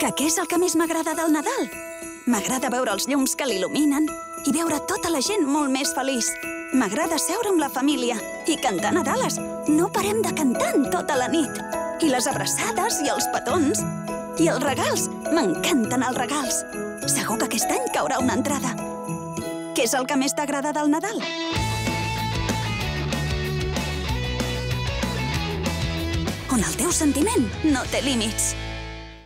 Que què és el que més m'agrada del Nadal? M'agrada veure els llums que l'il·luminen i veure tota la gent molt més feliç. M'agrada seure amb la família i cantar Nadales. No parem de cantar tota la nit. I les abraçades i els petons. I els regals. M'encanten els regals. Segur que aquest any caurà una entrada. Què és el que més t'agrada del Nadal? On el teu sentiment no té límits.